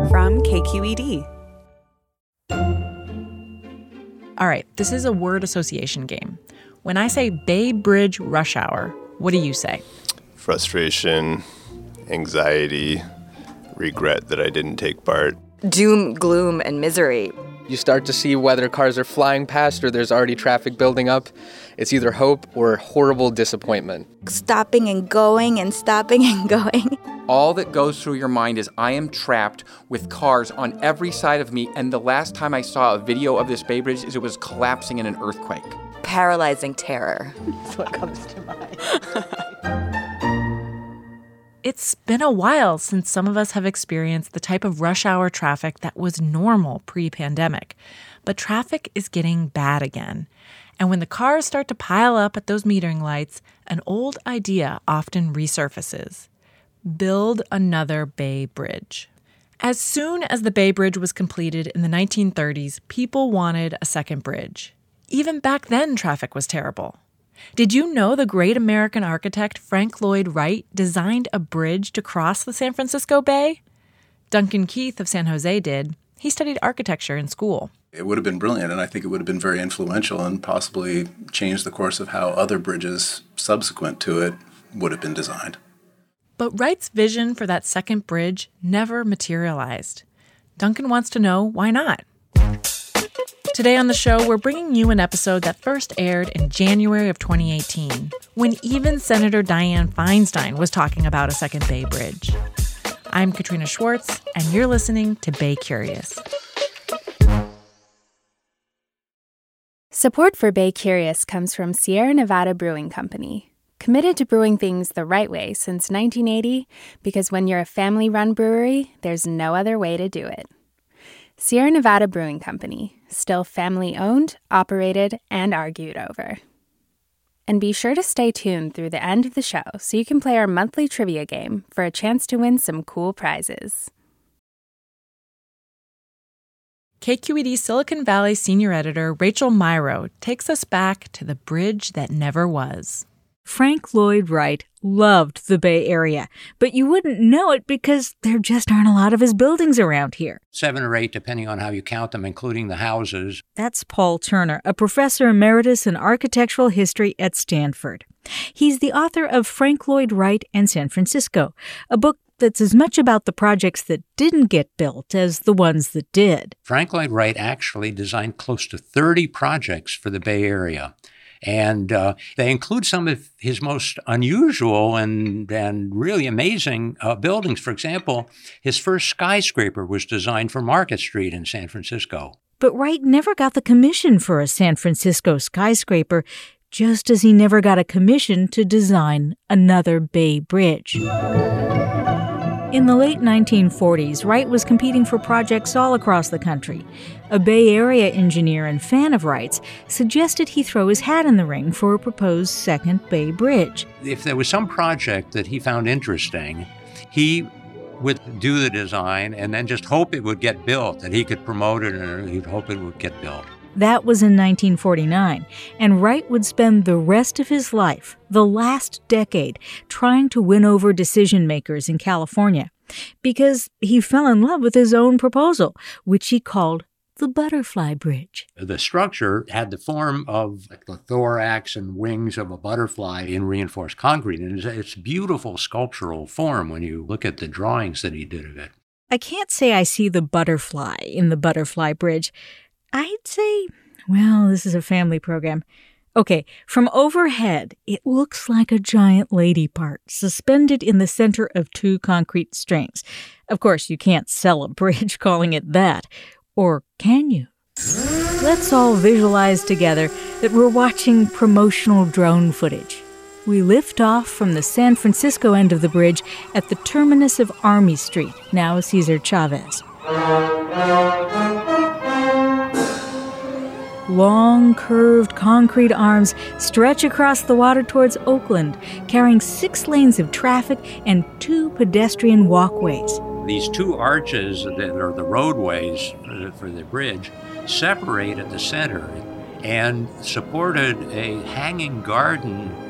from KQED. All right, this is a word association game. When I say Bay Bridge rush hour, what do you say? Frustration, anxiety, regret that I didn't take part. Doom, gloom, and misery. You start to see whether cars are flying past or there's already traffic building up. It's either hope or horrible disappointment. Stopping and going and stopping and going. All that goes through your mind is, I am trapped with cars on every side of me, and the last time I saw a video of this Bay Bridge is it was collapsing in an earthquake. Paralyzing terror. That's what comes to mind. It's been a while since some of us have experienced the type of rush hour traffic that was normal pre-pandemic. But traffic is getting bad again. And when the cars start to pile up at those metering lights, an old idea often resurfaces. Build another Bay Bridge. As soon as the Bay Bridge was completed in the 1930s, people wanted a second bridge. Even back then, traffic was terrible. Did you know the great American architect Frank Lloyd Wright designed a bridge to cross the San Francisco Bay? Duncan Keith of San Jose did. He studied architecture in school. It would have been brilliant, and I think it would have been very influential and possibly changed the course of how other bridges subsequent to it would have been designed. But Wright's vision for that second bridge never materialized. Duncan wants to know why not. Today on the show, we're bringing you an episode that first aired in January of 2018, when even Senator Dianne Feinstein was talking about a second Bay Bridge. I'm Katrina Schwartz, and you're listening to Bay Curious. Support for Bay Curious comes from Sierra Nevada Brewing Company, committed to brewing things the right way since 1980, because when you're a family-run brewery, there's no other way to do it. Sierra Nevada Brewing Company, still family-owned, operated, and argued over. And be sure to stay tuned through the end of the show so you can play our monthly trivia game for a chance to win some cool prizes. KQED Silicon Valley senior editor Rachel Myrow takes us back to the bridge that never was. Frank Lloyd Wright loved the Bay Area, but you wouldn't know it because there just aren't a lot of his buildings around here. 7 or 8, depending on how you count them, including the houses. That's Paul Turner, a professor emeritus in architectural history at Stanford. He's the author of Frank Lloyd Wright and San Francisco, a book that's as much about the projects that didn't get built as the ones that did. Frank Lloyd Wright actually designed close to 30 projects for the Bay Area. And they include some of his most unusual and really amazing buildings. For example, his first skyscraper was designed for Market Street in San Francisco. But Wright never got the commission for a San Francisco skyscraper, just as he never got a commission to design another Bay Bridge. In the late 1940s, Wright was competing for projects all across the country. A Bay Area engineer and fan of Wright's suggested he throw his hat in the ring for a proposed second Bay Bridge. If there was some project that he found interesting, he would do the design and then just hope it would get built, that he could promote it and he'd hope it would get built. That was in 1949, and Wright would spend the rest of his life, the last decade, trying to win over decision-makers in California, because he fell in love with his own proposal, which he called the Butterfly Bridge. The structure had the form of the thorax and wings of a butterfly in reinforced concrete, and it's a beautiful sculptural form when you look at the drawings that he did of it. I can't say I see the butterfly in the Butterfly Bridge. I'd say, well, this is a family program. Okay, from overhead, it looks like a giant lady part suspended in the center of 2 concrete strings. Of course, you can't sell a bridge calling it that. Or can you? Let's all visualize together that we're watching promotional drone footage. We lift off from the San Francisco end of the bridge at the terminus of Army Street, now Cesar Chavez. Long, curved concrete arms stretch across the water towards Oakland, carrying 6 lanes of traffic and 2 pedestrian walkways. These 2 arches that are the roadways for the bridge separate at the center and supported a hanging garden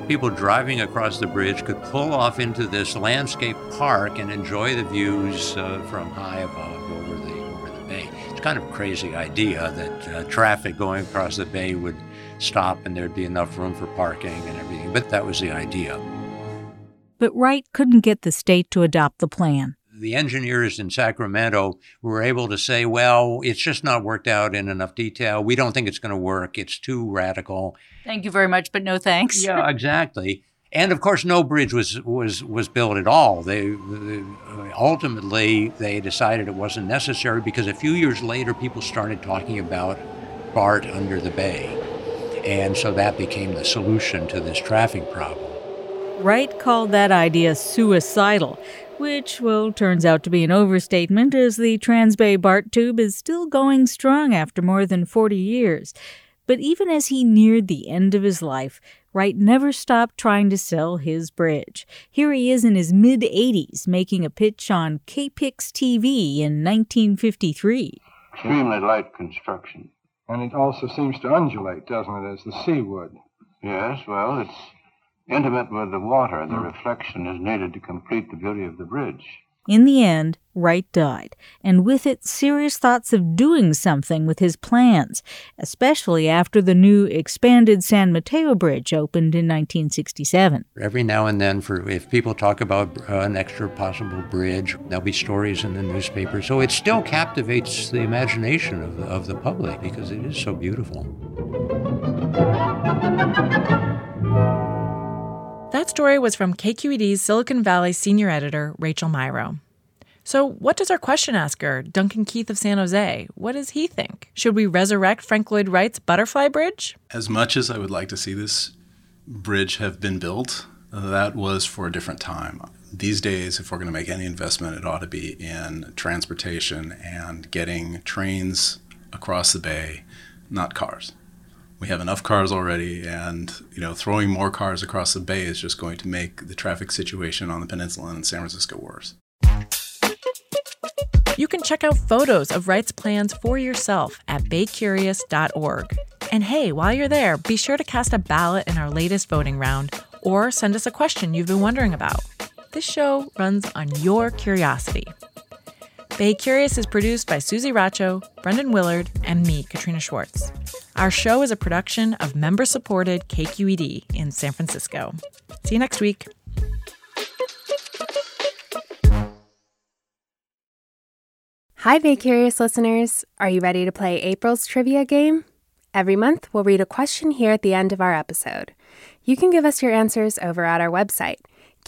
People driving across the bridge could pull off into this landscape park and enjoy the views from high above over the bay. It's kind of a crazy idea that traffic going across the bay would stop and there'd be enough room for parking and everything, but that was the idea. But Wright couldn't get the state to adopt the plan. The engineers in Sacramento were able to say, well, it's just not worked out in enough detail. We don't think it's going to work. It's too radical. Thank you very much, but no thanks. Yeah, exactly. And of course, no bridge was built at all. Ultimately, they decided it wasn't necessary because a few years later, people started talking about BART under the bay. And so that became the solution to this traffic problem. Wright called that idea suicidal, which, well, turns out to be an overstatement as the Transbay BART tube is still going strong after more than 40 years. But even as he neared the end of his life, Wright never stopped trying to sell his bridge. Here he is in his mid-80s making a pitch on KPIX TV in 1953. Extremely light construction. And it also seems to undulate, doesn't it, as the sea would? Yes, well, it's intimate with the water. The reflection is needed to complete the beauty of the bridge. In the end, Wright died, and with it, serious thoughts of doing something with his plans, especially after the new expanded San Mateo Bridge opened in 1967. Every now and then, if people talk about an extra possible bridge, there'll be stories in the newspaper. So it still captivates the imagination of the public because it is so beautiful. That story was from KQED's Silicon Valley senior editor, Rachel Myrow. So what does our question asker, Duncan Keith of San Jose, what does he think? Should we resurrect Frank Lloyd Wright's Butterfly Bridge? As much as I would like to see this bridge have been built, that was for a different time. These days, if we're going to make any investment, it ought to be in transportation and getting trains across the bay, not cars. We have enough cars already, and throwing more cars across the bay is just going to make the traffic situation on the peninsula and in San Francisco worse. You can check out photos of Wright's plans for yourself at baycurious.org. And hey, while you're there, be sure to cast a ballot in our latest voting round or send us a question you've been wondering about. This show runs on your curiosity. Bay Curious is produced by Susie Racho, Brendan Willard, and me, Katrina Schwartz. Our show is a production of member-supported KQED in San Francisco. See you next week. Hi, Bay Curious listeners. Are you ready to play April's trivia game? Every month, we'll read a question here at the end of our episode. You can give us your answers over at our website,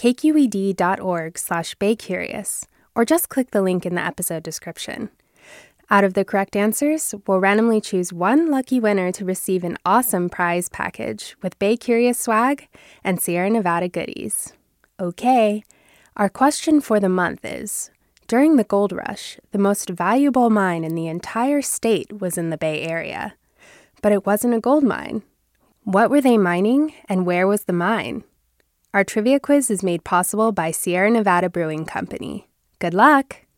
kqed.org/baycurious, or just click the link in the episode description. Out of the correct answers, we'll randomly choose one lucky winner to receive an awesome prize package with Bay Curious swag and Sierra Nevada goodies. Okay, our question for the month is, during the gold rush, the most valuable mine in the entire state was in the Bay Area. But it wasn't a gold mine. What were they mining, and where was the mine? Our trivia quiz is made possible by Sierra Nevada Brewing Company. Good luck!